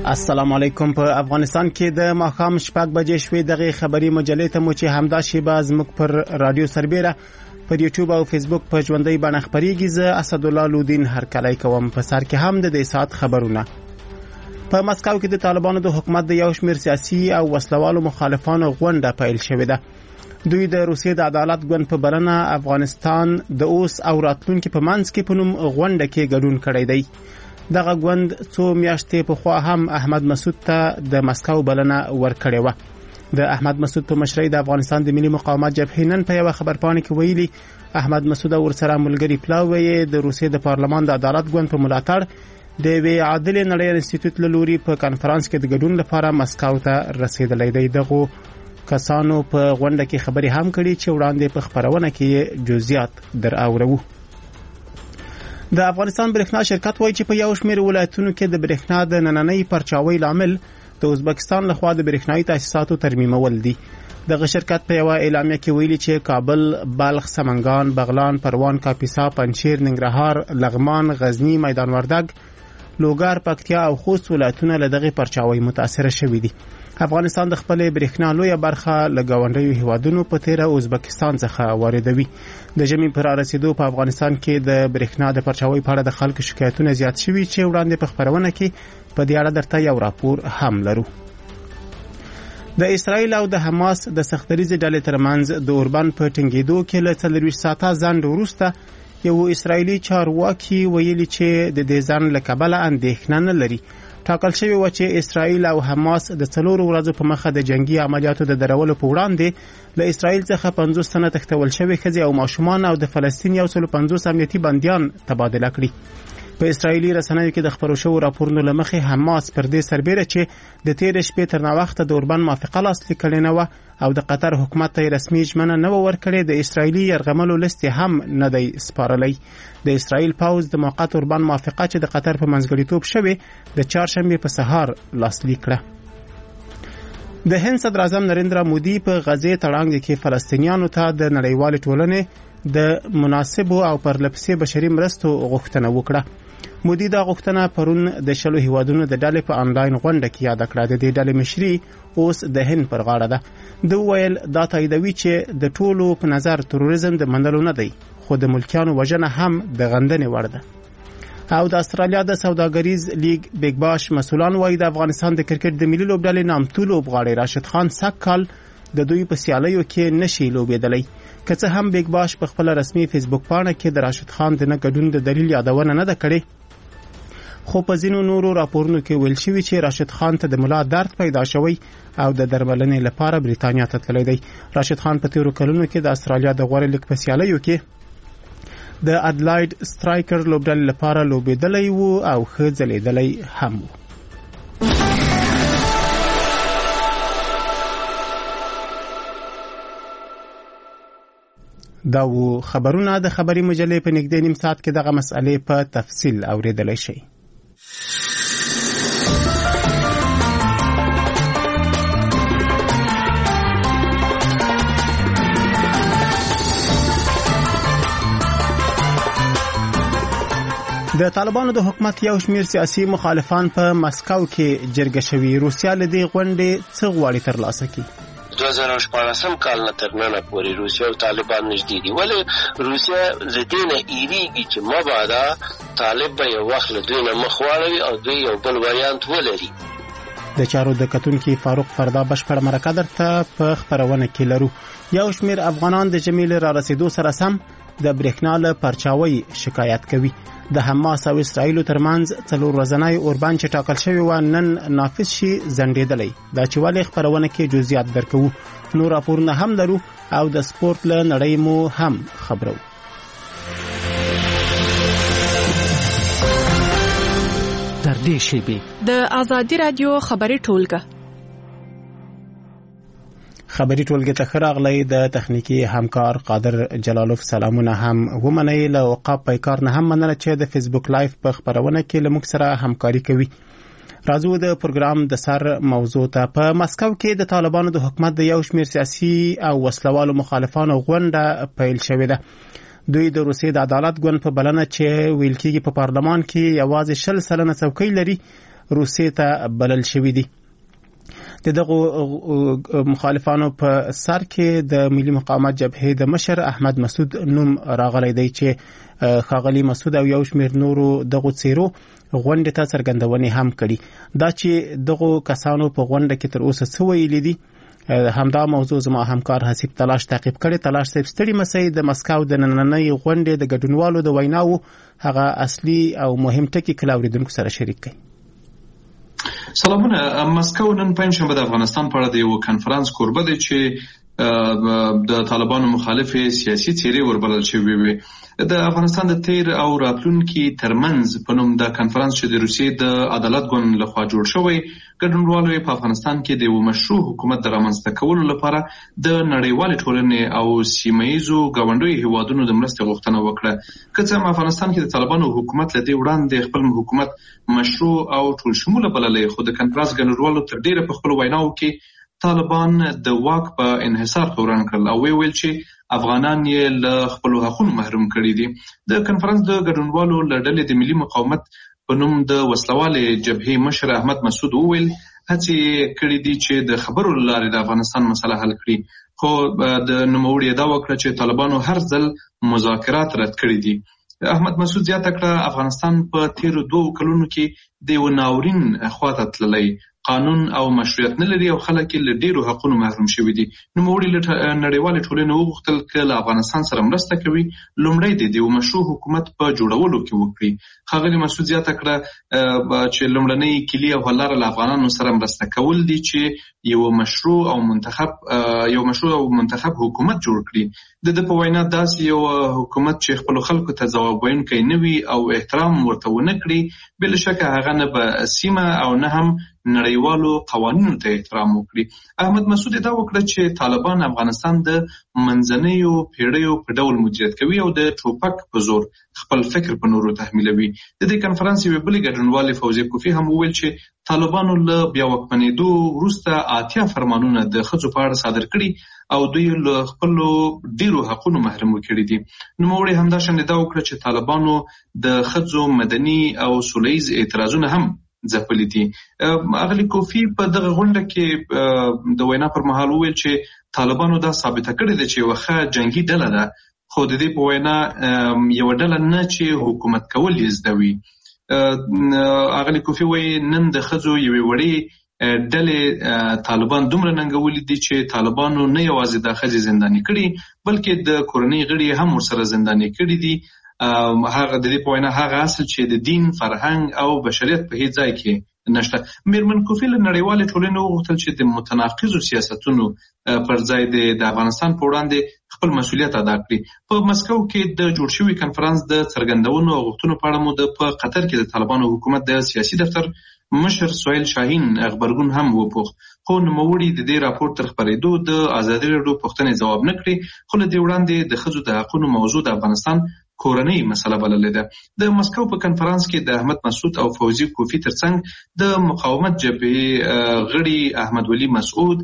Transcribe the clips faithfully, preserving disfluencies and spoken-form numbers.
السلام علیکم. په افغانستان کې د ماښام شپږ بجې شوې دغه خبري مجلې ته مو چې همدا شیبه زموږ پر رادیو سربېره پر یوټیوب او فیسبوک په ژوندۍ بڼه خبرېږي. زه اسدالله لودین هرکلی کوم. په سر کې هم د دې ساعت خبرونه. په مسکو کې د طالبانو د حکومت د یو شمېر سیاسي او وسلوالو مخالفانو غونډه پیل شوې ده. دوی د روسیې د عدالت ګوند په بلنه افغانستان د اوس او راتلونکي په منځ کې په نوم غونډه کې ګډون کړی دی. دغه ګوند څو میاشتې پخوا هم احمد مسعود ته د مسکو بلنه ورکړې وه. د احمد مسعود په مشرۍ د افغانستان د ملي مقاومت جبهې نن په یوه خبرپاڼه کې ویلي احمد مسعود او ورسره ملګري پلاوی یې د روسیې د پارلمان د عدالت ګوند په ملاتړ د یوې عادلې نړۍ انسټیټیوټ له لوري په کانفرانس کې د ګډون لپاره مسکو ته رسېدلی دی. دغو کسانو په غونډه کې خبرې هم کړي چې وړاندې په خبرونه کې جزئیات در اورو. د افغانستان برېښنا شرکت وایي چې په یو شمېر ولایتونو کې د برېښنا د نننۍ پرچاوۍ لامل د ازبکستان لخوا د برېښنایي تاسیساتو ترمیمول دي. دغه شرکت په یوه اعلامیه کې ویلي چې کابل، بلخ، سمنګان، بغلان، پروان، کاپیسا، پنجشیر، ننګرهار، لغمان، غزنی، میدان وردګ، لوګر، پکتیا او خوست ولایتونه له دغه پرچاوۍ متاثر شوي دي. افغانستان د خپل برېښنا لویه برخه له ګاونډیو هیوادونو په تیره ازبکستان څخه واردوي. د ژمي پر رسیدو په افغانستان کې د برېښنا د پرچاوۍ په اړه د خلکو شکایتونه زیات شوي چې وړاندې په خبرونه کې په دې اړه درته یو راپور هم لرو. د اسرائیل او د حماس د سختدریزې ډلې ترمنځ د اوربند په ټینګېدو کې له څلرویشت ساعته ځنډ وروسته یو اسرائیلي چارواکي ویلي چې د دې ځنډ له کبله اندېښنه نه لري. ټاکل شوی و چې اسرائیل او حماس د څلورو ورځو په مخه د جنگي عملیاتو د درولو په وړاندې له اسرائیل څخه پنځوس تنه تښتول شوي ښځې او ماشومان او د فلسطین یو سل پنځوس امنیتي بندیان تبادله کړي. په اسرائیلي رسنیو کې د خپرو شوو راپورونو له مخې حماس پر دې سربېره چې د تېرې شپې تر ناوخته د اوربند موافقه لاسلیک کړې نه وه او د قطر حکومت ته رسمي ژمنه نه وه ورکړې، د اسرائیلي یرغملو لیست هم نه دی سپارلی. د اسرائیل پوځ د موقت اوربند موافقه چې د قطر په منځګړیتوب شوې د چهارشنبې په سهار لاسلیک کړه. د هند صدر اعظم نریندرا مودي په غزې تړانګ کې فلسطینیانو ته د نړیوالې ټولنې د مناسبو او پرلپسې بشري مرستو غوښتنه وکړه. مودي دا غوښتنه پرون د شلو هیوادونو د ډلې په آنلاین غونډه کې یاد کړه. د دې ډلې مشري اوس د هند پر غاړه ده. د ویل دا تاییدوي چې د ټولو په نظر تروریزم د منلو نه دی، خو د ملکیانو وژنه هم د غندنې وړ ده. او د استرالیا د سوداګریز لیگ بیگ باش مسولان وایي د افغانستان د کرکټ د ملي لوبډلې نامتو لوبغاړی راشد خان سږ کال د دوی په سیالیو کې نشي لوبېدلی. که څه هم بیگ باش په خپل رسمي فیسبوک پاڼه کې د راشد خان د نه ګډون د دلیل یادونه نه ده کړې، خو په ځینو نورو راپورونو کې ویل شوي چې راشد خان ته د ملا درد پیدا شوی او د درملنې لپاره بریتانیا ته تللی دی. راشد خان په تیرو کلونو کې د استرالیا د غوره لیګ په سیالیو کې د اډلاید سترایکر لوبډلې لپاره لوبېدلی وو او ښه ځلېدلی هم وو. دا وو خبرونه. د خبري مجلې په نږدې نیم ساعت کې دغه مسئلې په تفصیل اورېدلی شئ. د طالبانو د حکومت یو شمېر سیاسي مخالفان په مسکو کې جرګه شوي. روسیا له دې غونډې څه غواړي ترلاسه کړي؟ دوه زره شپاړسم کال نه تر ننه پورې روسیا او طالبان نږدې دي. ولې روسیا له دې نه ایریږي چې مبادا طالب به یو وخت له دوی نه مخ واړوي او دوی یو بل وریانت ولري. د چارو د کتونکي فاروق فردا بشپړه مرکه درته په خبرونه کې لرو. یو شمېر افغانان د ژمي له رارسېدو سره سم د برېښنا له پرچاوۍ شکایت کوي. د حماس او اسرائیل ترمنځ څلور ورځنی اوربند چې ټاکل شوی و نن نافذ شي ځنډېدلی. دا چې ولې خبرونه کې جزئیات درکوو. نور راپورونه هم لرو او د سپورت له نړۍ مو هم خبرو. در دې شیبې د آزادي رادیو خبري ټولګه خبري ټولګه ته راغلی د تخنیکی همکار قادر جلالوف سلامونه هم ومنئ. له وقاف پیکار نه هم مننه چې د فیسبوک لایف په خبرونه کې له موږ سره همکاري کوي. راځو د پروګرام د سر موضوع ته. په مسکو کې د طالبانو د حکومت د یو شمېر سیاسي او وسلوالو مخالفانو غونډه پیل شوې ده. دوی د روسیې د عدالت ګوند په بلنه چې ویل کېږي په پارلمان کې یوازې شل سلنه څوکۍ لري روسیې ته بلل شوی دي. د دغه مخالفانو په سر کې د ملي مقاومت جبهې د مشر احمد مسعود نوم راغلی دی چې ښاغلي مسعود او یو شمېر نورو دغو څیرو غونډې ته څرګندونې هم کړي. دا چې دغو کسانو په غونډه کې تر اوسه څه ویلي دي، همدا موضوع زما همکار حسیب تلاش تعقیب کړي. تلاش صاحب ستړي مسئ د مسکو د نننۍ غونډې د ګډونوالو د ویناو هغه اصلي او مهم ټکي کله اوریدونکو سره شریک کړي. سلامونه. مسکو نن پنځشنبه د افغانستان په اړه د یو کنفرانس کوربه دی چې د طالبانو مخالف سیاسي څیرې وربلل شوی وي. د افغانستان د تیر او راتلونکي ترمنځ په نوم د کنفرانس چې د روسیې د عدالت ګوند لخوا جوړ شوی، ګډونوالو په افغانستان کې د یو مشروع حکومت د رامنځته کولو لپاره د نړیوالې ټولنې او سیمه ییزو ګاونډیو هیوادونو د مرستې غوښتنه وکړه. که څه هم افغانستان کې د طالبانو حکومت له دې وړاندې خپل حکومت مشروع او ټول شموله بللی، خو د کنفرانس ګډونوالو تر ډیره په خپلو ویناوو کې طالبان د واک په انحصار تورن کړل او ویل چې افغانان یې له خپلو حقونو محروم کړي دي. د کنفرانس د ګډونوالو له ډلې د ملي مقاومت په نوم د وسلوالې جبهې مشر احمد مسعود وویل هڅې کړي دي چې د خبرو له لارې د افغانستان مسله حل کړي، خو د نوموړي دا وکړه چې طالبانو هر ځل مذاکرات رد کړي دي. احمد مسعود زیاته کړه افغانستان په تیرو دوو کلونو کې د یو ناورین خواته تللی، قانون او مشروعیت نه لري او خلک له ډیرو حقونو محروم شوي دي. نوموړي له نړیوالې ټولنې وغوښتل چې له افغانستان سره مرسته کوي لومړی د یو مشروع حکومت په جوړولو کې وکړي. ښاغلي مسعود زیاته کړه چې لومړنۍ کلي او حل لاره له افغانانو سره مرسته کول دي چې یو مشروع او منتخب یو مشروع او منتخب حکومت جوړ کړي. د د په وینا داسې یو حکومت چې خپل خلکو ته ځواب ویونکی نه وي او احترام ورته ونه کړي، بل شکه هغه نه به سیمه او نه هم نړیوالو قوانینو ته احترام وکړي. احمد مسعود دا وکړه چې طالبان افغانستان د منځنیو پیړیو په ډول مدیریت کوي او د ټوپک په زور خپل فکر په نورو تحمیلوي. د دې کنفرانس یوه بلې ګډونوالې فوزیه کوفی هم وویل چې طالبانو له بیا واکمنېدو وروسته اتیا فرمانونه د ښځو په اړه صادر کړي او دوی له خپلو ډیرو حقونو محروم کړي دي. نوموړي همداشان دا وکړه چې طالبانو د ښځو مدني او سولیز اعتراضونه هم ځپلي دي. اغلی کوفی په دغه غونډه کې د وینا پر مهال وویل چې طالبانو دا ثابته کړې ده چې یوه ښه جنګي ډله ده، خو د دې په وینا یوه ډله نه چې حکومت کول یې زده وي. اغلی کوفی وایي نن د ښځو یوې وړې ډلې طالبان دومره ننګولي دي چې طالبانو نه یوازې د ښځې زنداني کړي بلکې د کورنۍ غړي هم ورسره زنداني کړي دي. هغه د دې په وینا هغه اصل چې د دین، فرهنګ او بشریت په هیڅ ځای کې نشته. میرمن کوفی له نړیوالې ټولنې وغوښتل چې د متناقضو سیاستونو پر ځای د افغانستان په وړاندې خپل مسؤلیت ادا کړي. په مسکو کې د جوړ شوي کنفرانس د څرګندونو او غوښتنو په اړه مو د په قطر کې د طالبانو حکومت د سیاسي دفتر مشر سهیل شاهین غبرګون هم وپوښت، خو نوموړي د دې راپور تر خپرېدو د ازادي راډیو پوښتنې ځواب نه کړي. خو له دې وړاندې د ښځو د حقونو موضوع د افغانستان کورنۍ مسله بللې ده. د مسکو په کنفرانس کې د احمد مسعود او فوزي کوفی ترڅنګ د مقاومت جبهې غړي احمد ولی مسعود،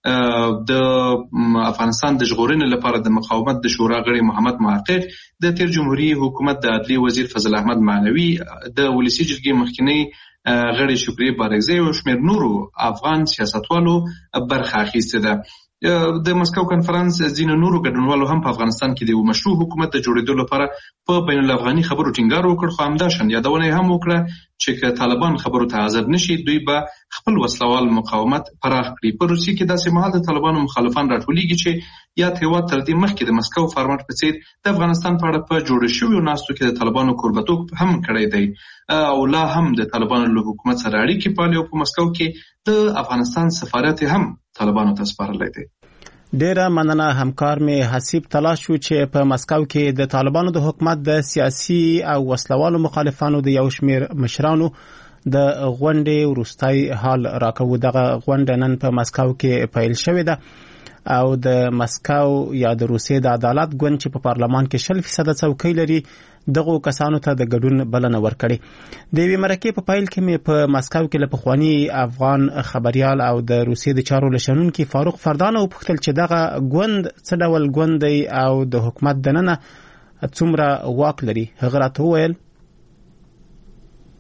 د افغانستان د ژغورنې لپاره د مقاومت د شورا غړي محمد محقق، د تیر جمهوریت حکومت د عدلیې وزیر فضل احمد معنوي، د ولسی جرګې مخکنی غړي شکریه بارګزی او شمېر نورو افغان سیاستوالو برخه اخیستې ده. د مسکو کنفرانس ځینو نورو ګډونوالو هم په افغانستان کې د یو مشروع حکومت د جوړېدو لپاره په بین الافغاني خبرو ټینګار وکړ، خو همداشان یادونه هم وکړه چې که طالبان خبرو ته حاضر نشي دوی به خپل وسلوال مقاومت پراخ کړي. په روسیې کې داسې مهال د طالبانو مخالفان راټولېږي چې یاد هېواد تر دې مخکې د مسکو فارمټ په څېر د افغانستان په اړه په جوړو شویو ناستو کې د طالبانو کوربتوب هم کړی دی او لا هم د طالبانو له حکومت سره اړیکې پالي او په مسکو کې د افغانستان سفارت هم طالبانو ته سپارلی دی. ډیره مننه همکار می حسیب تلاش شو چې په مسکو کې د طالبانو د حکومت د سیاسي او وسلوالو مخالفانو د یو شمیر مشرانو د غونډې وروستۍ حال راکوي. دغه غونډه نن په مسکو کې پیل شوې ده او د مسکو یا د روسیې د عدالت ګوند چې په پارلمان کې شل فیصد څوکۍ لري دغه کسانو ته د ګډون بلنه ورکړي. د یوې مرکې په پایل کې مې په مسکو کې له پخواني افغان خبريال او د روسیې د چارو لشنونکي فاروق فردان وپوښتل چې دغه ګوند څه ډول ګوند دی او د حکومت دننه څومره واک لري. هغه راته وویل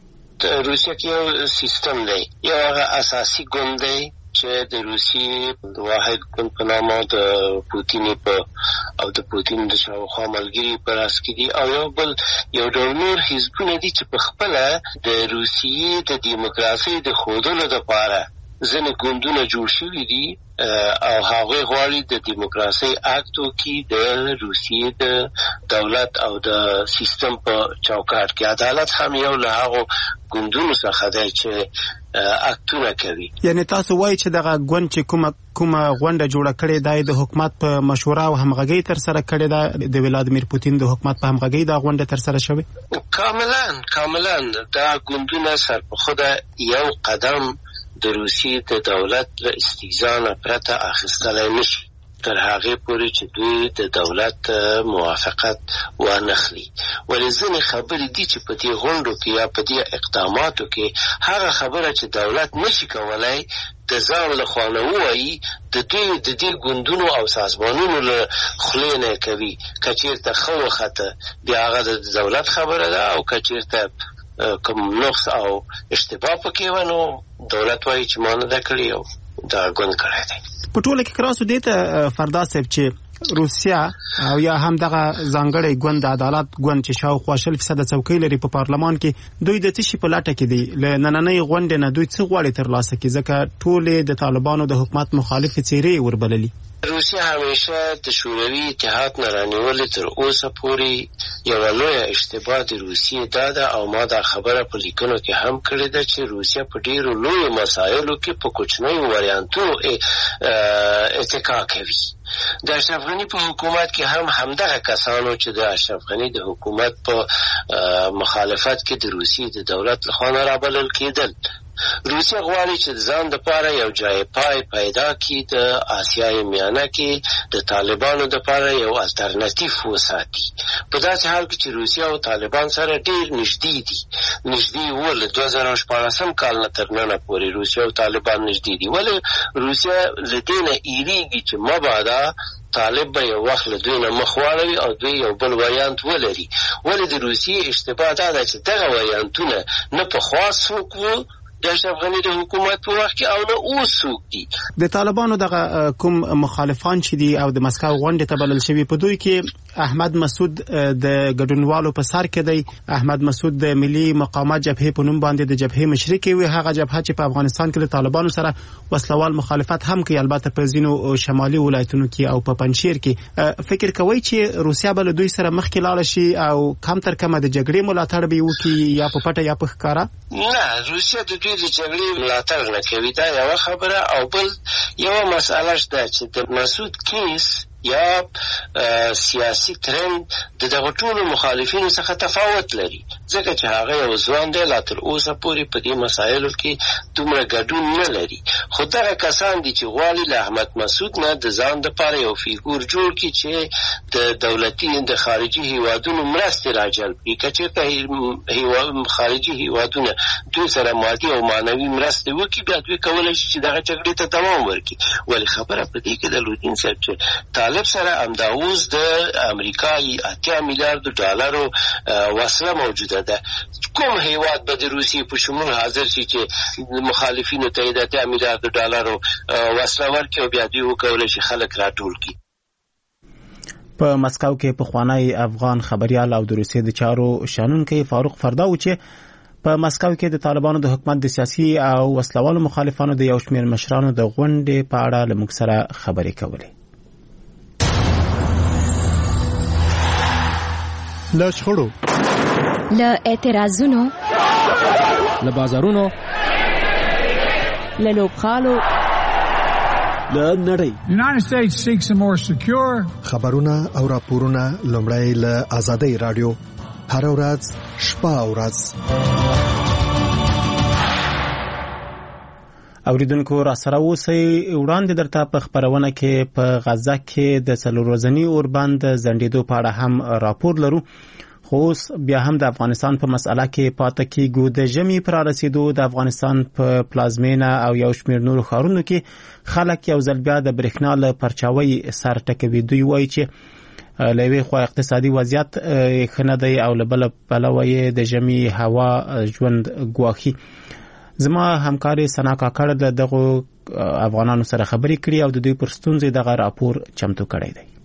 روسیه کې یو سیستم دی، یو هغه اساسي ګوند دی چې د روسیې واحد ګوند په نامه د پوتین په او د پوتین د شاوخوا ملګري په راس کې دي، او یو بل یو ډول نور حزبونه دي چې په خپله د روسیې د دیموکراسۍ د ښودلو دپاره ځینې ګوندونه جوړ شوي دي او هغوی غواړي د دیموکراسۍ اکټ وکړي د روسیې د دولت او د سیستم په چوکاټ کې. عدالت هم یو له هغو ګوندونو څخه دی چې اکټونه کوي. یعنی تاسو وایي چې دغه ګوند چې کومه کومه غونډه جوړه کړې ده د حکومت په مشوره او همغږۍ ترسره کړې ده، د ولادیمیر پوتین د حکومت په همغږۍ دا غونډه ترسره شوې؟ کاملا کاملا دا ګوندونه سرپخوده یو قدم د روسیې د دولت له استهزا نه پرته اخیستلی نشي تر هغې پورې چې دوی د دولت موافقت وانخلي. ولې ځینې خبرې دي چې په دې غونډو کې یا په دې اقداماتو کې هغه خبره چې دولت نشي کولی د ځان له خوا نه ووایي، د دوی د دې ګوندونو او سازمانونو له خولې نه کوي. که چېرته ښه وخته بیا هغه د دولت خبره ده، او که چېرته کوم نقص او اشتباه پکې و نو دولت وایي چې ما نه ده کړې او دا ګوند کړی دی. په ټوله کې کراسو دې ته فردا صاحب چې روسیا او یا هم دغه ځانګړی ګوند د عدالت ګوند چې شاوخوا شل فیصده څوکۍ لري په پارلمان کې، دوی د څه شي په لټه کې دي؟ له نننۍ غونډې نه دوی څه غواړي ترلاسه کړي؟ ځکه ټولې د طالبانو د حکومت مخالفې څېرې وربللي. روسیه همیشه د شوروي اتحاد نه رانیولې تر اوسه پورې یوه لویه اشتباه د روسیې دا ده، او ما دا خبره په لیکنو کې هم کړې ده چې روسیه په ډېرو لویو مسایلو کې په کوچنیو وریانتونو اتکا کوي. د اشرف غني په حکومت کې هم همدغه کسانو چې د اشرف غني د حکومت په مخالفت کې د روسیې د دولت لخوا نه رابلل کېدل. روسیه غواړي چې ځان دپاره یو جای پای پیدا کړي د آسیای میانه کې د طالبانو دپاره یو الټرناتیف وساتي. په داسې حال کې چې روسیه او طالبان سره ډېر نږدې دي، نږدې وو له دوه زره او شپاړسم کال نه تر ننه پورې روسیه او طالبان نږدې دي. ولې روسیه له دې نه ایریږي چې مبادا طالب به یو وخت له دوی نه مخ واړوي او دوی یو بل وریانت ولري. ولې د روسیې اشتباه دا ده چې دغه وریانتونه نه پخوا څوک وو د اشرف غني د حکومت په وخت کې او نه اوس څوک دي. د طالبانو دغه کوم مخالفان چې دي او د مسکو غونډې ته بلل شوي، په دوی کې احمد مسعود د ګډونوالو په سر کې دی. احمد مسعود د ملي مقاومت جبهې په نوم باندې د جبهې مشري کوي، هغه جبهه چې په افغانستان کې د طالبانو سره وسلوال مخالفت هم کوي، البته په ځینو شمالي ولایتونو کې او په پنجشیر کې. فکر کوي چې روسیه به له دوی سره مخکې لاړه شي او کم تر کمه د جګړې ملاتړ به وکړي، یا په پټه یا په ښکاره؟ نه، روسیه د دوی د جګړې ملاتړ نه کوي، دا یوه خبره. او بل یوه مسئله شته چې د مسعود کیس یا سیاسي ترند د دغه ټولو مخالفینو څخه تفاوت لري، ځکه چې هغه یو ځوان دی، لا تر اوسه پورې په دې مسایلو کې دومره ګډون نه لري. خو دغه کسان دي چې غواړي له احمد مسعود نه د ځان دپاره یو فیګور جوړ کړي چې د دولتي د خارجي هیوادونو مرستې راجلب کړي. که چېرته خارجي هیوادونه دوی سره مادي او معنوي مرستې وکړي، بیا دوی کولی شي چې دغه جګړې ته دوام ورکړي. ولې خبره په دې کې د لودین صاحب چې طالب سره امداوز د امریکایي اتیا میلیارډ ډالرو وسله موجوده ده. کوم هیواد به د روسیې په شمول حاضر شي چې مخالفینو ته د اتیا میلیارډ ډالرو وسله ورکړي او بیا دوی وکولی شي خلک راټول کړي؟ په مسکو کې پخوانی افغان خبريال او د روسیې د چارو شانونکی فاروق فرداو چې په مسکو کې د طالبانو د حکومت د سیاسي او وسلوالو مخالفانو د یو شمېر مشرانو د غونډې په اړه له موږ سره خبرې کولې. له شخړو، له اعتراضونو، له بازارونو، له لوبخالو، له نړۍ. United States seeks a more secure. خبرونه او راپورونه لومړی له آزادۍ رادیو هر ورځ شپه او ورځ. اوریدونکو را سره اوسئ. وړاندې درته په خبرونه کې په غزه کې د څلور ورځني اوربند ځنډېدو په اړه هم راپور لرو، خو اوس بیا هم د افغانستان په مسأله کې پاتې کېږو. د ژمي پر رسیدو د افغانستان په پلازمینه او یو شمېر نورو ښارونو کې خلک یو ځل بیا د برېښنا له پرچاوۍ سر ټکوي. دوی وایي چې لوي خو اقتصادي وضعیت خنه دی او لبل بلوي د جمی هوا ژوند ګواخي. زما همکاري سنا کاکړ دغه افغانانو سره خبرې کړې او د دوی پر ستونزې دغه راپور چمتو کړی دی.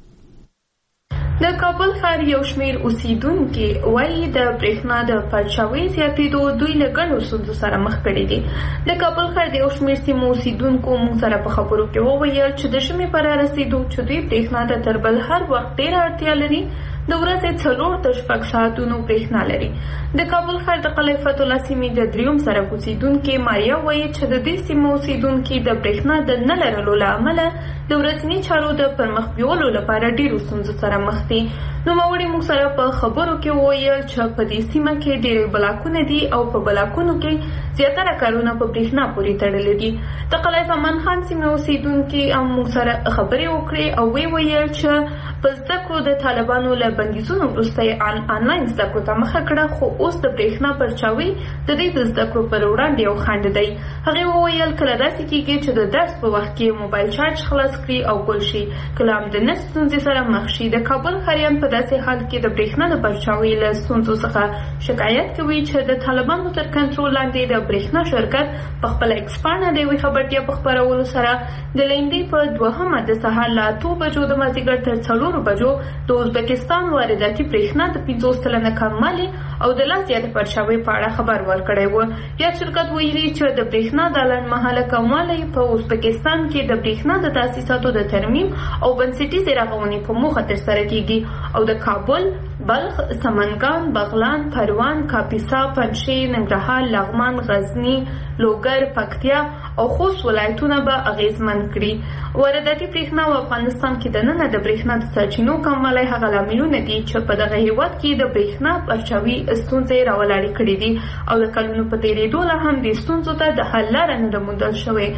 د کابل ښار یو شمېر اوسیدونکي وایي د برېښنا د پرچاوۍ زیاتېدو دوی له ګڼو ستونزو سره مخ کړي دي. د کابل ښار د یو شمېر سیمو اوسیدونکو موږ سره په خبرو کې وویل چې د ژمي په رارسېدو چې دوی برېښنا ته تر بل هر وخت ډېره اړتیا لري، د ورځې څلور تر شپږ ساعتونو برېښنا لري. د کابل ښار د قلعه فتح الله سیمې د درېیم سړک اوسیدونکي ماریا وایي چې د دې سیمو اوسیدونکي د برېښنا د نه لرلو له امله د ورځني چارو د پرمخ بیولو لپاره ډېرو ستونزو سره مخ دي. نوموړي موږ سره په خبرو کې وویل چې په دې سیمه کې ډېرې بلاکونه دي او په بلاکونو کې زیاتره کارونه په برېښنا پورې تړلي دي. د قلعه زمان خان سیمې اوسیدونکي هم موږ سره خبرې وکړې او وی ویل چې په زده کړو د طالبانو له بندیزونو وروسته یې آنلاین زده کړو ته مخه کړه، خو اوس د برېښنا پرچاوي د دې د زده کړو پر وړاندې یو خنډ دی. هغې وویل کله داسې کېږي چې د درس په وخت کې موبایل چارج خلاص کړي او ګل شي، کله هم د نس ستونزې سره مخ شي. د کابل ښاریان په داسې حال کې د برېښنا د پرچاوي له ستونزو څخه شکایت کوي چې د طالبانو تر کنټرول لاندې د برېښنا شرکت په خپله ایکسپانه د یوې خبرتیا په خپرولو سره د لیندۍ په دوهمه د سهار له اتو بجو د مازدیګر تر څلورو بجو د ازبکستان وارداتي برېښنا د پنځوس سلنه کموالی او د لا زیاتې پرچاوي په اړه خبر ورکړی و. یاد شرکت ویلي چې د برېښنا د لنډمهاله کموالی په ازبکستان کې د برېښنا د تاسیساتو د ترمیم او بنسټیزې رغونې په موخه ترسره کیږي او د کابل، بلخ، سمنګان، بغلان، پروان، کاپیسا، پنجشیر، ننګرهار، لغمان، غزني، لوګر، پکتیا او خوست ولایتونه به اغیزمن کړي. وارداتي برېښنا په افغانستان کې دننه د برېښنا د سرچینو کموالی هغه لاملونه دي چې په دغه هیواد کې د برېښنا پرچاوي ستونزې راولاړې کړي دي او د کلونو په تېرېدو لا هم دې ستونزو ته د حل لاره نه ده موندل شوې.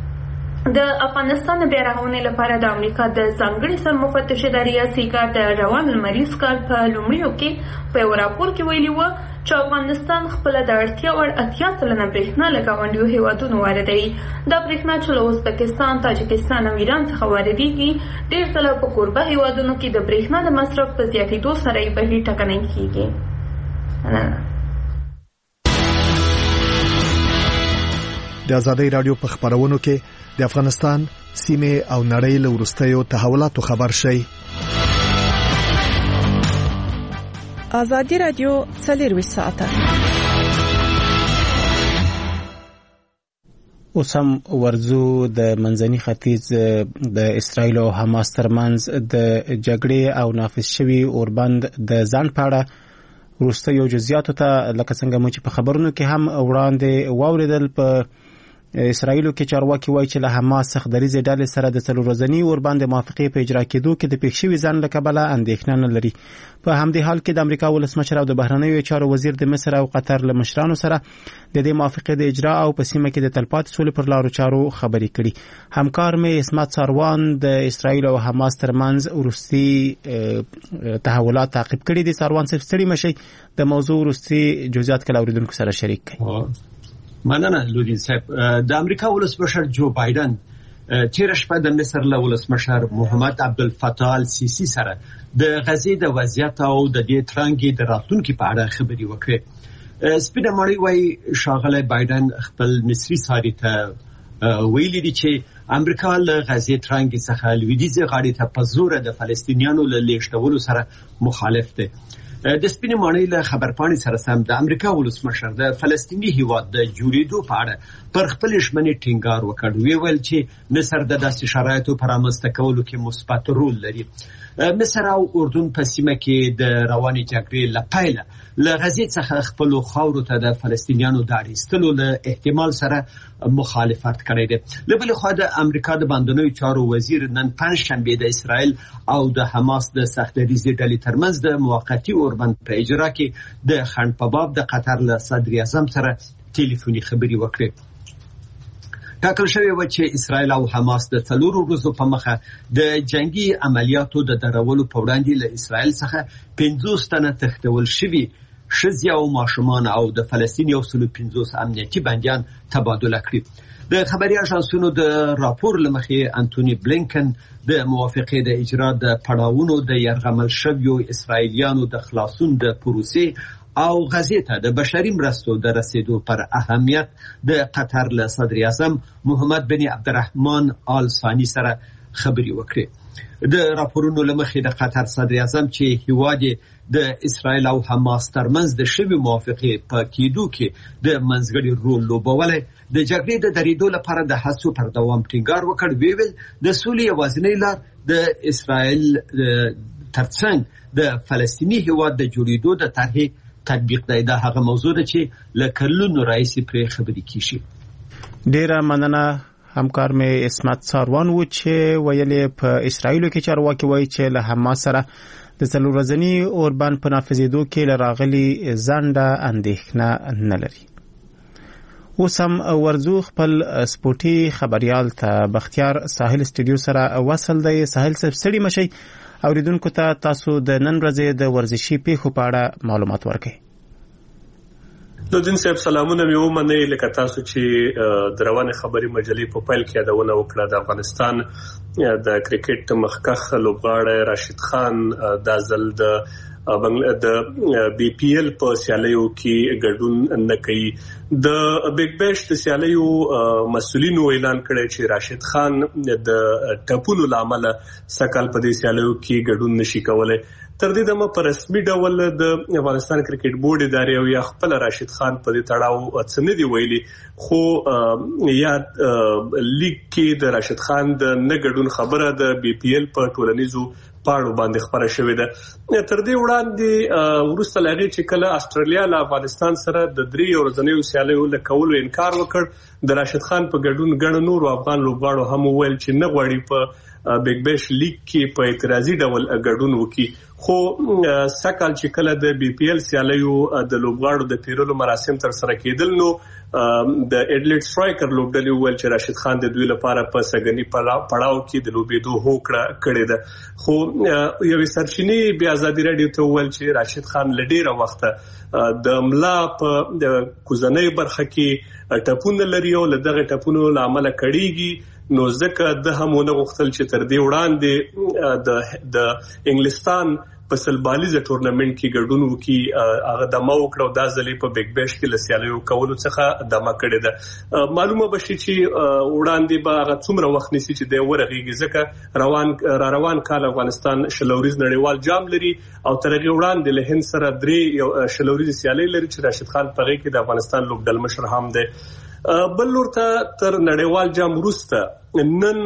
د افغانستان د بیا رغونې لپاره د امریکا د ځانګړي سرمفتش ادارې سیګار د روان لمریز کال په لومړیو کې په یو راپور کې ویلي وه چې افغانستان خپله د اړتیا وړ اتیا سلنه برېښنا له ګاونډیو هیوادونو واردوي. دا برېښنا چې له ازبکستان، تاجکستان او ایران څخه واردېږي ډېر ځله په کوربه هیوادونو کې د برېښنا د مصرف په زیاتېدو سره یې بهیر ټکنی کېږي. د آزادۍ رادیو په خبرونو کې د افغانستان سیمه او نړۍ له وروستیو تحولاتو خبر شي. آزادۍ رادیو څلروي ساعته اوس هم ورزو د منځني ختیځ د اسرایل او حماس ترمنځ د جګړې او نافذ شوی اوربند د ځان پاړه وروستیو جزئیاتو ته لکه څنګه مو چې په خبرونو کې هم وړاندې واوریدل. په اسرایلو کې چارواکي وایي چې له حماس څخه دریځ ډلې سره د څلور ورځني اوربند موافقې په اجرا کېدو کې د پېښ شوي ځان له کبله اندېښنه نه لري. په همدې حال کې د امریکا ولسمشر او د بهرنیو چارو وزیر د مصر او قطر له مشرانو سره د دې موافقې د اجرا او په سیمه کې د تلپاتې سولې پر لارو چارو خبرې کړي. همکار مې اسمت ساروان د اسرایل او حماس ترمنځ وروستي تحولات تعقیب کړي دي. ساروان صرف ستړي مشي د موضوع وروستي جزئیات کله اوریدونکو سره شریک کړي. مننه لودین صاحب. د امریکا ولسمشر جو بایدن تیر شپه د مصر له ولسمشر محمد عبدالفتاح السیسی سره د غزې د وضعیت او د دې ترانګي د راتلونکو په اړه خبرې وکړې. سپینه مړی وايي شاغله بایدن خپل مصری ساري ته ویلي دي چې امریکا له غزې ترانګي څخه لویدیځه غاړې ته په زور د فلسطینیانو له لیږدولو سره مخالف دي. د سپینې ماڼۍ له خبرپاڼې سره سم د امریکا ولسمشر د فلسطیني هیواد د جوړېدو په اړه پر خپل ژمنې ټینګار وکړ. وی ویل چې مصر د داسې شرایطو پر رامنځته کولو کې مثبت رول لري. مصر او اردن په سیمه کې د روانې جګړې له پیله له غزې څخه خپل خاورو ته د فلسطینیانو د اړیستلو له احتمال سره مخالفت کړی دی. له بلې خوا د امریکا د بهرنیو چارو وزیر نن پنجشنبه د اسرائیل او د حماس د سخت‌دریځي ډلې ترمنځ د موقتی اوربند په اجرا کې د خنډ په باب د قطر له صدر اعظم سره ټلیفوني خبرې وکړې. ټاکل شوی و چې اسرائیل او حماس د څلورو ورځو په مخه د جنگي عملیاتو د درولو په وړاندې له اسرائیل څخه پنځوس تنه تښتول شوي ښځې او ماشومان او د فلسطین یو سل پنځوس امنیتي بندیان تبادله کړي. د خبري اژانسونو د راپور لمخې انټونی بلینکن د موافقې د اجرا د پړاوونو د يرغمل شویو اسرایلیانو د خلاصون د پروسې او غزې ته د بشري مرستو د رسیدو پر اهمیت د قطر له صدر اعظم محمد بن عبدالرحمن آل ثانی سره خبري وکړي. د راپورونو لمخې د قطر صدر اعظم چې هیواد د اسرائیل او حماس ترمنځ د شوی موافقې په کېدو کې د منځګړي رول لوبولی د جګړې د درېدو لپاره د هڅو پر دوام ټینګار وکړ. ویل د سولې یوازینۍ لار د اسرائیل ترڅنګ د فلسطیني هیواد د جوړېدو د طرحې تطبیق دی. دا هغه موضوع ده چې له کلونو راهیسې پرې خبرې کیږي. ډیره مننه همکار مې اسمت ساروان و چې ویلې په اسرائیل کې چارواکي وایي چې له حماس سره د څلور ورځني اوربان په نافذېدو کې لراغلي ځنډه اندېښنه نه لري. اوس هم ورزو خپل سپورتي خبريال ته بختیار ساحل استودیو سره وصل دی. ساحل صاحب ستړي مشي اوریدونکو ته تاسو د نن ورځې د ورزشي پیښو په اړه معلومات ورکړئ. نو دین صاحب سلامونه مې ومنئ. لکه تاسو چې د روانې خبري مجلې په پیل کې یادونه وکړه د افغانستان د کرکټ مخکښ لوبغاړی راشد خان د ځل د د بي پی ایل په سیالیو کې ګډون نه کوي. د بیگ بیش د سیالیو مسؤلینو اعلان کړی چې راشد خان د ټپونو لامل سکهال په دې سیالیو کې ګډون نشي کولای. تر دې دمه په رسمي ډول د افغانستان کرکټ بورډ ادارې او یا خپل راشد خان په دې تړاو څه نه دی ویلي، خو یا لیګ کې د راشد خان د نه ګډون خبره د بي پی ایل په ټولنیزو پاڼو باندې خبره شوې ده. تر دې وړاندې وروسته لاغي چې کله استرالیا له افغانستان سره د درې ورځنیو سیالیو له کولو انکار وکړ، د راشد خان په ګډون ګڼ نور افغان لوبغاړو هم وویل چې نه غواړي په بیگ بیش لیگ کې په اعتراضي ډول ګډون وکړي. خو سکهال چې کله د بي پی ایل سیالیو د لوبغاړو د پیرلو مراسم تر سره کېدل، نو د ایډلیټ سټرایکر لوبډلې وویل چې راشد خان د دوی لپاره په سګنی پړاو کې د لوبېدو هوکړه کړې ده. خو یوې سرچینې بیا ازادي راډیو ته وویل چې راشد خان له ډېره وخته د ملا په د کوزنۍ برخه کې ټپونه لري او له دغه ټپونو له امله کړېږي. نو ځکه د همونه غوښتل چې تر دې وړاندې د د انګلستان په سلبالیزه ټورنمنت کې ګډون وکړي، هغه دمه وکړه او دا ځلې په بیگ بیش کې له سیالیو کولو څخه دمه کړې ده. معلومه بشي چې وړاندې به هغه څومره وخت نیسي چې د ورغېږي، ځکه روان را روان کال افغانستان شلوریز نړیوال جام لري او تر هغې وړاندې له هند سره درې شلوریز سیالۍ لري چې راشد خان په هغې کې د افغانستان لوبډل مشر هم دی. بل لور ته تر نړیوال جام وروسته نن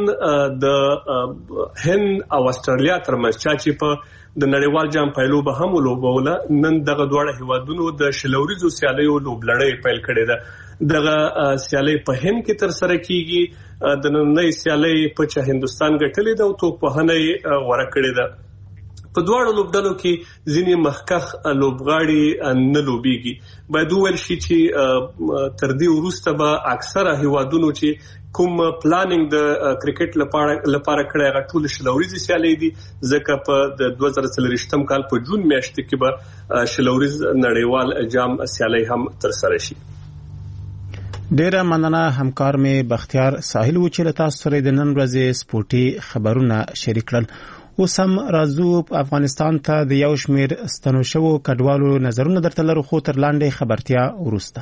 د هند او استرالیا ترمنځ چا چې په د نړیوال جام پیلو به هم ولوبوله، نن دغه دواړه هیوادونو د شلوریزو سیالیو لوبلړۍ پیل کړې ده. دغه سیالۍ په هند کې تر سره کیږي. د نننۍ سیالۍ په چا هندستان ګټلې ده او توپوهنه یې غوره کړې ده. په دواړو لوبډلو کې ځینې مخکښ لوبغاړي نه لوبېږي. باید وویل شي چې تر دې وروسته به اکثره هیوادونو چې کوم پلانینګ د کرکټ لپاره لپاره کړی هغه ټول شلوریزي سیالۍ دي، ځکه په د دوه زره څلوېښتم کال په جون میاشت کې به شلوریز نړیوال جام سیالۍ هم تر سره شي. ډیره مننه همکار مې بختیار ساحل و چې له تاسو سره د نن ورځې سپورتي خبرونه شریک کړل. اوس هم راځو افغانستان ته د یو شمېر ستنو شوو کډوالو نظرونه درته لرو، خو تر لاندې خبرتیا وروسته.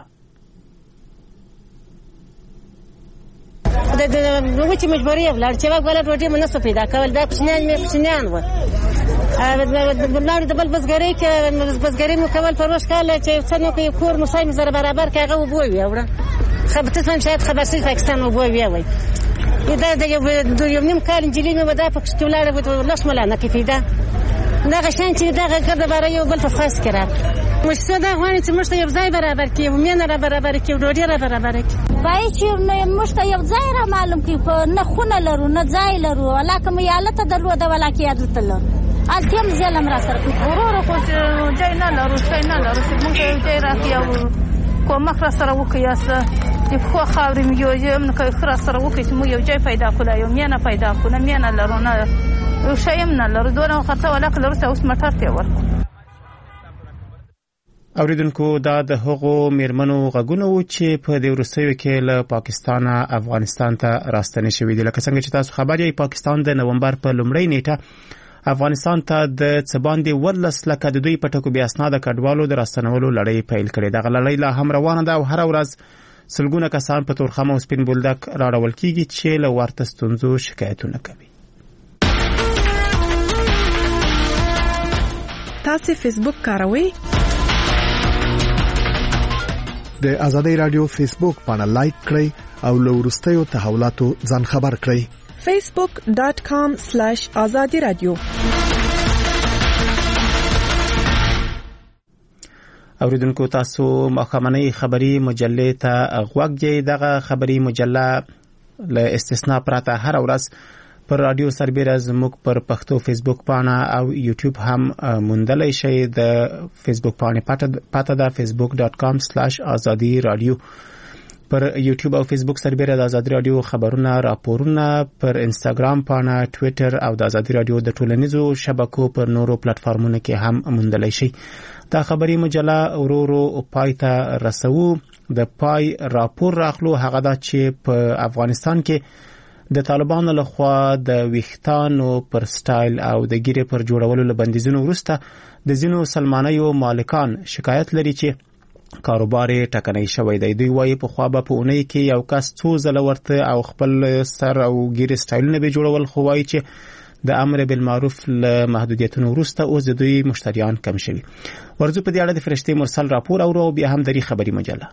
د وچې مجبوري ولاړ چې وګوره ډوډۍ مو نسو پیدا کول، دا کوچنیان مې کوچنیان وو. ولاړ د بل بزګرۍ کې بزګرۍ مو کول په روش کال چې څه نو کې کور مو سایم زره برابر کې هغه وبوي وړه خبرت هم شاید خبر سي پاکستان وبوي وي. دا د یو نیم کال انجلي مې ودا پکې ولاړ وته لاس مله نه کیفیده دا غشان چې دا غږ برابر یو بل په خاص کړه. مشته دا غوښنه چې مشته یو ځای برابر کړي او مینه را برابر کړي او ډوډۍ را برابر کړي. بای چې مشته یو ځای را معلوم کړي، نه خونه لرو نه ځای لرو، ولاکه مې یالته درلوده ولاکه یادته لرو. التیم ځلم را سره ورور خو ځای نه لرو، ځای نه لرو چې موږ یو ځای راکیو کوم خر سره وکیاسته د خو خاورې مې یو ځای موږ خر سره وکړو چې موږ یو ځای پیدا کړو، یو مینه پیدا کړو، مینه لرو نه یو شی هم نه لرو. دونه خرڅه ولاکه لرو ته اوس مټر ته ورکو. اوریدونکو دا د هغو میرمنو غږونه و چې په دې وروستیو کې له پاکستان افغانستان ته راستنې شوې دي. لکه څنګه چې تاسو خبر یې، پاکستان د نومبر په لومړۍ نیټه افغانستان ته د څه باندې ولس لکه د دوی په ټکو بې اسناده کډوالو د راستنولو لړۍ پیل کړې. دغه لړۍ لا هم روانه ده او هره ورځ سلګونه کسان په تورخم او سپین بولدک راړول کیږي چې له ورته ستونزو شکایتونه کوي. تاسو فیسبوک کاروئ؟ د آزادۍ رادیو فیسبوک باندې لایک کړئ او له وروستیو تحولاتو ځان خبر کړئ. facebook dot com slash azadi radio. اوریدونکو تاسو مخامنۍ خبری مجلې ته غوږ یې. دغه خبری مجله له استثناء پرته هر ورځ پر رادیو سربېره زموږ پر پښتو فیسبوک پاڼه او یوټیوب هم موندلی شئ. د فیسبوک پاڼې پته ده facebook dot com slash azadi radio. پر یوټیوب او فیسبوک سربېره د آزادي رادیو خبرونه، راپورونه، پر انستګرام پاڼه، ټویټر او د آزادي رادیو د ټولنیزو شبکو پر نورو پلیټفارمونو کې هم موندلی شئ. دا خبری مجله ورو ورو پای ته رسوو. د پای راپور راخلو هغه دا چې په افغانستان کې د طالبانو لخوا د ویښتانو پر سټایل او د ګیرې پر جوړولو له بندیزونو وروسته د ځینو سلمانیو مالکان شکایت لري چې کاروبار یې ټکنی شوی دی. دوی وایي پخوا به په اونۍ کې یو کس څو ځله ورته او خپل سر او ګیرې سټایلونه به جوړول، خو وایي چې د امر بالمعروف له محدودیتونو وروسته اوس د دوی مشتریان کم شوي. ورځو په دې اړه د فرشتې مرسل راپور اورو، بیا هم دری خبری مجله.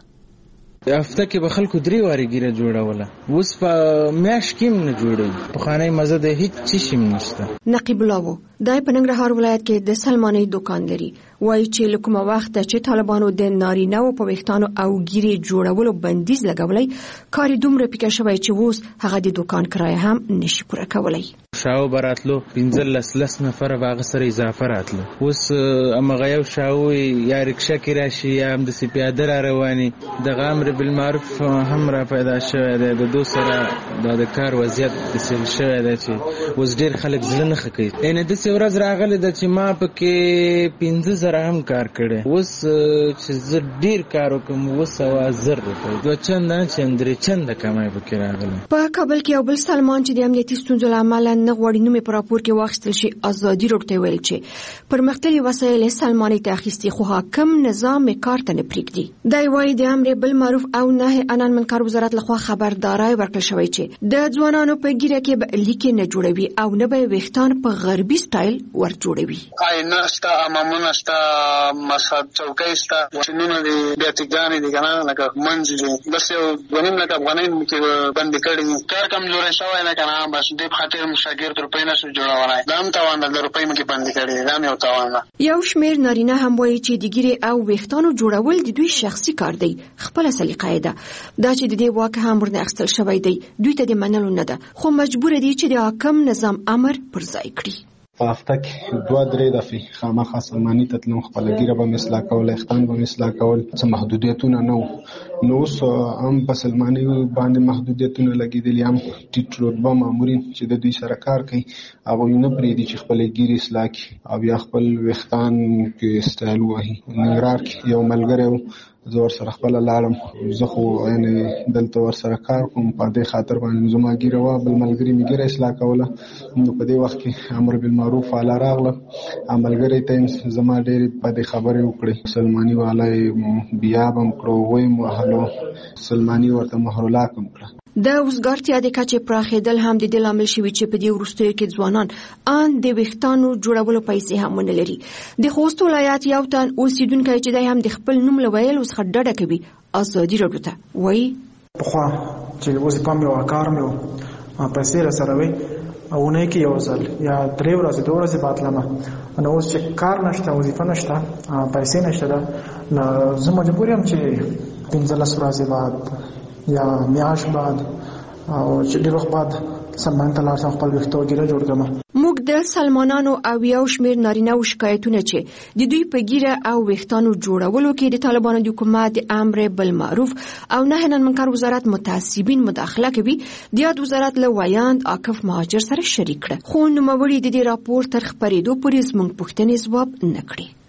هفته کې به خلکو درې واري ګیره جوړوله، اوس په میاشت کې نه جوړوي. پخوانی مزه د هیڅ چی نشته. نقیب الله دای په ننګرهار ولایت کې د سلماني دکان لري. وایي چې لکه وخت چې طالبانو د نارینه او په ویښتانو او ګیره جوړولو بندیز لګولای، کاری دومره پکې شوی چې اوس هغه د دکان کرایه هم نشي پوره کولای. شاو براتلو پنځه لس لس نفر واغ سره اضافه راتلو. اوس امغه یو شاو یا رکشا کې راشي یا هم د سپیاده را رواني. د امر بالمعروف هم را پیدا شوی دی. د دو سره د کار وضعیت د سل شوی دی چې اوس ډیر خلک ځل نه خکې. ان د څو ورځ راغله د چې ما پکې پنځه زره هم کار کړي. اوس چې زه ډیر کار وکم اوس او زر روپۍ دوه چنده چندري چنده کمای پکې راغله. په کابل کې یو بل سلمان چې د امنیتي ستونزو له امله نه غوړي نومې په راپور کې واخیستل شي، آزادي راډیو ویل چې پرمختللي وسایل سلماني ته اخیستي خو حاکم نظام کار ته نه پریږدي. دا وایي د امر بالمعروف او نهي عن المنکر وزارت لخوا خبرداري ورکړل شوې چې د ځوانانو په ګیره کې به لیکې نه جوړوي او نه به ویښتان په غربي سټایل ور جوړوي. آینه ستا امامونه ستا مصحف چوکۍ ستا وشنونه دي بیاتګانې دي کنه لکه منځ دي بس یو غنیم لکه افغانۍ کې بند کړي کار کمزوري شوی نه کنه بس دې خاطر مشاګرد روپۍ نه شو جوړولای. دا هم تاوان د روپۍ مکه بند کړي. دا یو تاوان ده. یو شمیر نارینه هم وایي چې د ګیره او ویښتانو جوړول د دوی شخصي کار دی، خپل سلیقه ده. دا چې د دې واک هم ورنه اخستل شوی دی دوی ته د منلو نه ده، خو مجبور دي چې د حاکم نظام امر پر ځای کړي. په هفته کې دوه درې دفعې خامخا سلماني ته تلم، خپل ګیره به مې اصلاح کول، ویښتان به مې اصلاح کول. څه محدودیتونه نه وو. نو اوس هم په سلماني باندې محدودیتونه لګېدلي، هم ټیټ رتبه مامورین چې د دوی سره کار کوي هغوی نه پرېږدي چې خپلې ګیرې اصلاح کړي او یا خپل ویښتان کې سټایل ووهي. ننګرهار کې یو ملګری و، زه ورسره خپله لاړم. زه خو یعنې دلته ورسره کار کوم، په دې خاطر باندې زما ګیره وه، بل ملګري مې ګیره اصلاح کوله. نو په دې وخت کې امر بالمعروف والا راغله، ملګری ته زما ډېرې بدې خبرې وکړې. سلماني والا یې بیاب هم کړو، ویې م وهلو، سلماني ورته مهرالحق هم کړه. د وزګارتیا د کچې پراخېدل هم د دې لامل شوي چې په دې وروستیو کې ځوانان ان د ویښتانو جوړولو پیسې هم ونه لري. د خوست ولایت یو تن اوسیدونکی چې دی هم د خپل نوم له ویلو څخه ډډه کوي ازادي راډیو ته وایي پخوا چې وظیفه مې وه، کار مې و، پیسې راسره وې، اونۍ کې یو ځل یا درې ورځې دوه ورځې باتلمه. نو اوس چې کار نشته، وظیفه نشته، پیسې نشته ده، نو زه مجبور یم چې پنځلس ورځې بعد یا میاشت بعد او چې ډېر وخت بعد سلمان ته لاړ شم خپل ویښتو ګیره جوړ کړم. موږ د سلمانانو او یو شمیر نارینه او شکایتونه چې د دوی په ګیره او ویښتانو جوړولو کې د طالبانو د حکومت امر بالمعروف او نهي عن المنکر وزارت متعصبین مداخله کوي د یاد وزارت له ویاند عاکف مهاجر سره شریک کړه، خو نوموړي د دې راپور تر خپرېدو پورې زموږ پوښتنې ځواب نه کړي.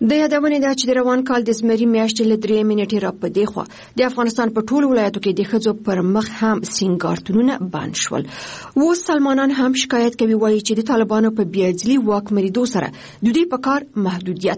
د یادونه ده چې د روان کال د زمري میاشتې له درې منټې را پدې خو د افغانستان په ټولو ولایتو کې د ښځو پر مخ هم سینګارتونونه بند شول. و سلمانان هم شکایت کوي وایي چې د طالبانو په بیاځلي واکمنېدو سره د دوی په کار محدودیت